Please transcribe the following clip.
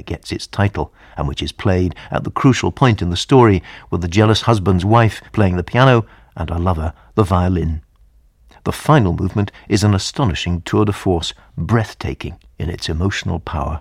gets its title, and which is played at the crucial point in the story, with the jealous husband's wife playing the piano and her lover the violin. The final movement is an astonishing tour de force, breathtaking in its emotional power.